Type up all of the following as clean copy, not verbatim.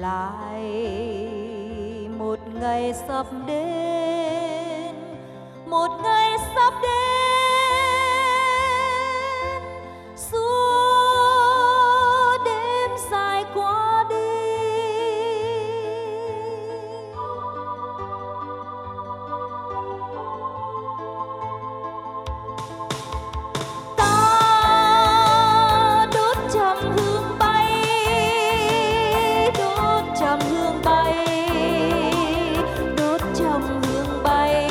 lại một ngày sắp đến, một ngày sắp đến, suốt đêm dài qua đi. Ta đốt trầm hương bay, đốt trầm hương bay, đốt trầm hương bay.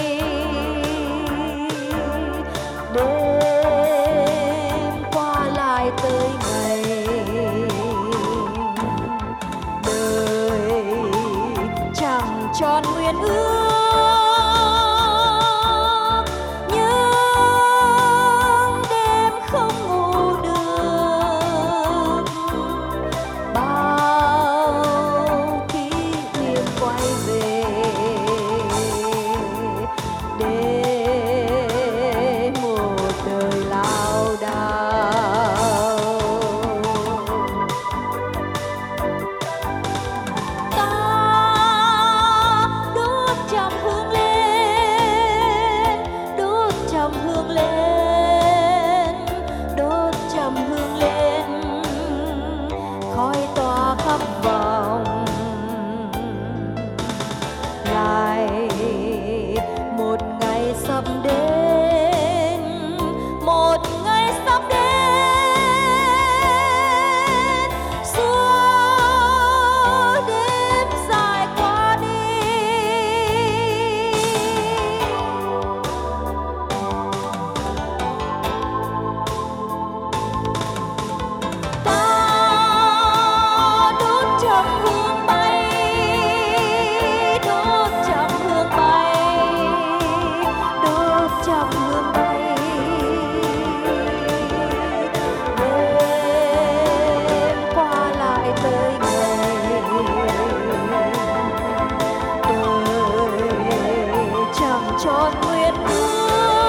Đêm qua lại tới ngày, đời chẳng tròn nguyện ước. Nhưng đêm không ngủ được, bao kỷ niệm quay về để một đời lao đao. Ta đốt trầm hương lên, đốt trầm hương lên, đốt trầm hương lên, khói tỏa khắp vòng. Lại một ngày sắp đến, một ngày sắp đến, suốt đêm dài qua đi. Ta đốt trầm hương bay, đốt trầm hương bay, đốt trầm hương bay. Đêm qua lại tới ngày, đời chẳng tròn nguyện ước.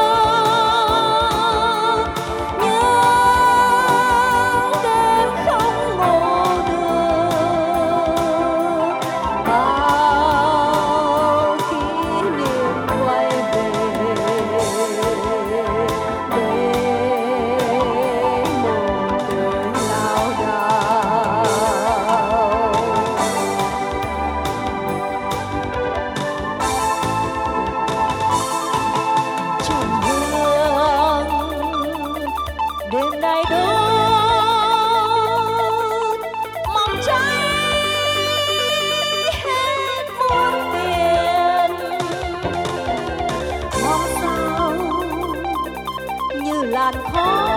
Nhưng đêm không ngủ được, bao kỷ niệm quay về để một đời lao đao. Trầm hương đêm nay đốt mong cháy hết muôn phiền. Mong sao như làn khói